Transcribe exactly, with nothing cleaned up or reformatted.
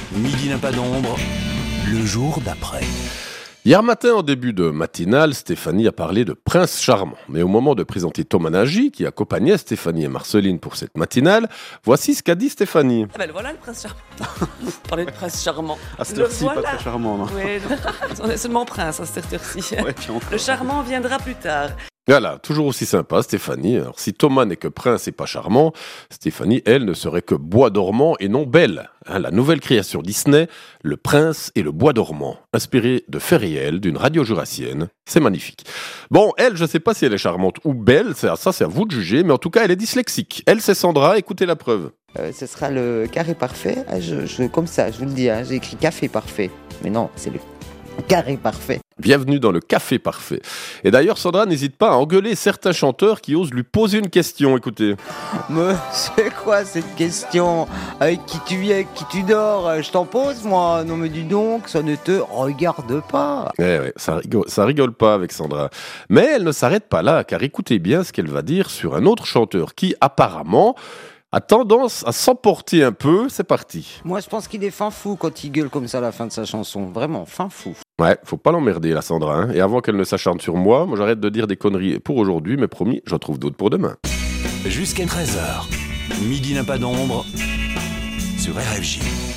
Midi n'a pas d'ombre, le jour d'après. Hier matin, en début de matinale, Stéphanie a parlé de Prince Charmant. Mais au moment de présenter Thomas Nagy, qui accompagnait Stéphanie et Marceline pour cette matinale, voici ce qu'a dit Stéphanie. Ah ben le voilà le prince charmant. Parler de prince charmant. À cette Le heure-ci, voilà. pas très charmant, non? Oui, on est seulement prince à cette heure-ci. Ouais, puis encore. Le charmant viendra plus tard. Voilà, toujours aussi sympa, Stéphanie. Alors, si Thomas n'est que prince et pas charmant, Stéphanie, elle, ne serait que bois dormant et non belle. Hein, la nouvelle création Disney, Le Prince et le Bois dormant, inspiré de faits réels d'une radio jurassienne. C'est magnifique. Bon, elle, je ne sais pas si elle est charmante ou belle, ça, ça c'est à vous de juger, mais en tout cas, elle est dyslexique. Elle, c'est Sandra, écoutez la preuve. Euh, ce sera le carré parfait. Ah, je, je- comme ça, je vous le dis, hein, j'ai écrit café parfait. Mais non, c'est le carré parfait. Bienvenue dans le Café Parfait. Et d'ailleurs, Sandra n'hésite pas à engueuler certains chanteurs qui osent lui poser une question. Écoutez. Mais c'est quoi cette question? Avec qui tu viens, avec qui tu dors? Je t'en pose, moi. Non mais dis donc, ça ne te regarde pas. Eh ouais, ça rigole, ça rigole pas avec Sandra. Mais elle ne s'arrête pas là, car écoutez bien ce qu'elle va dire sur un autre chanteur qui, apparemment, a tendance à s'emporter un peu. C'est parti. Moi, je pense qu'il est fin fou quand il gueule comme ça à la fin de sa chanson. Vraiment, fin fou. Ouais, faut pas l'emmerder, la Sandra. Hein. Et avant qu'elle ne s'acharne sur moi, moi j'arrête de dire des conneries pour aujourd'hui, mais promis, j'en trouve d'autres pour demain. Jusqu'à treize heures, Midi n'a pas d'ombre sur R F J.